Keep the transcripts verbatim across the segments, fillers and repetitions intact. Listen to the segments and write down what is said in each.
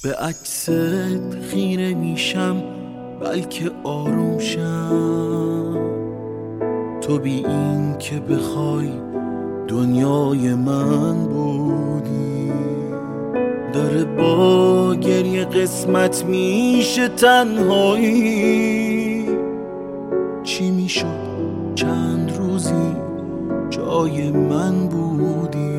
به عکست خیره میشم بلکه آروم شم، تو بی این که بخوای دنیای من بودی. داره با گریه قسمت میشه تنهایی، چی میشد چند روزی جای من بودی.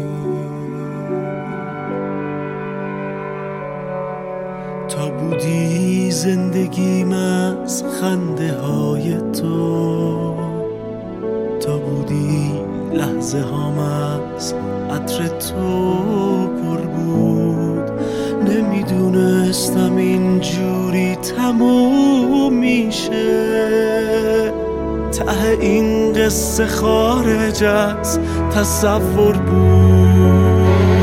تا بودی زندگیم از خنده های تو، تا بودی لحظه هام از عطر تو پر بود. نمیدونستم اینجوری تموم میشه، ته این قصه خارج از تصور بود.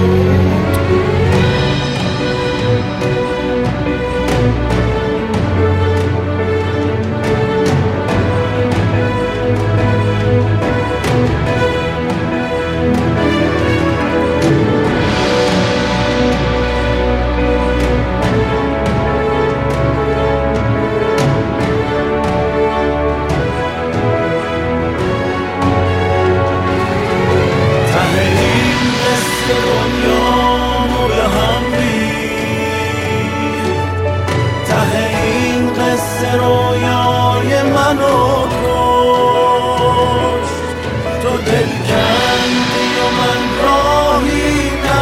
رویای منو کشت، تو دل کندی و من راهی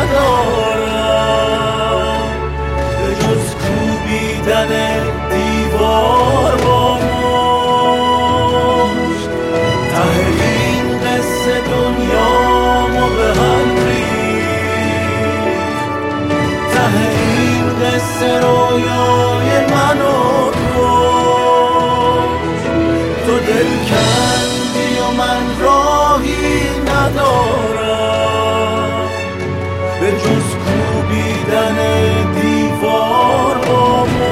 ندارم به جز کوبیدن دیوار با مشت. ته این قصه دنیامو به هم ریخت، ته این قصه رویای منو تو دل کندی و من راهی ندارم به جز کوبیدن دیوار با مشت.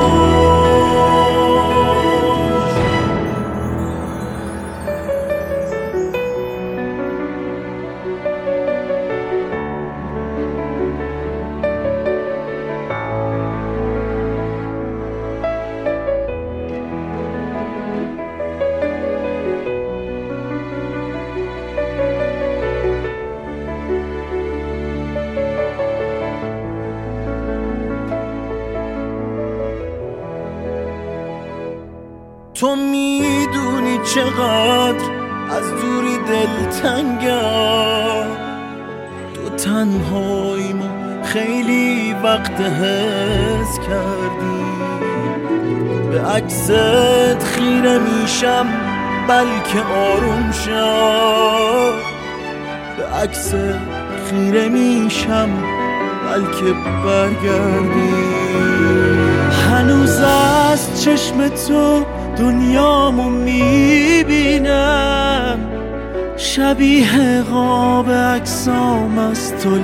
تو میدونی چقدر از دوری دلتنگم، تو تنهایی ما خیلی وقت حس کردی. به عکست خیره میشم بلکه آروم شم، به عکست خیره میشم بلکه برگردی. هنوز از چشم تو دنیامو میبینم، شبیه قاب عکسام از تو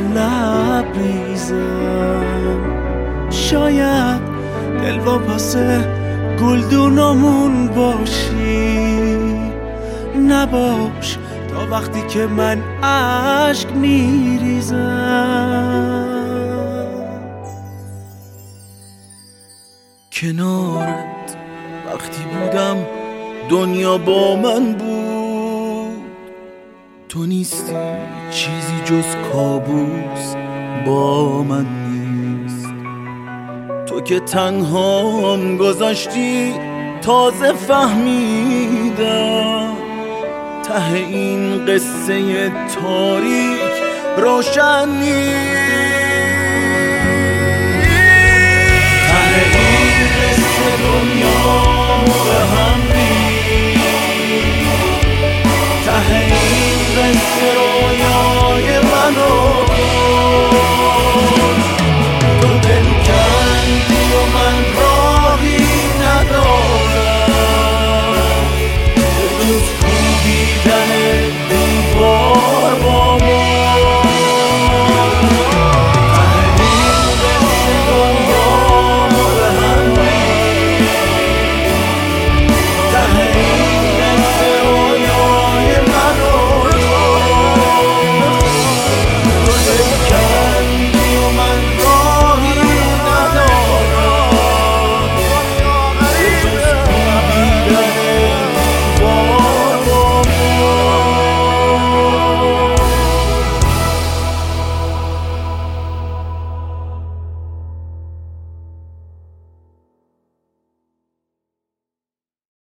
لبریزم. شاید دلواپس گلدونامون باشی، نباش تا وقتی که من عشق میریزم. کنارت وقتی بودم دنیا با من بود، تو نیستی چیزی جز کابوس با من نیست. تو که تنهام گذاشتی تازه فهمیدم، ته این قصه تاریک روشن نیست.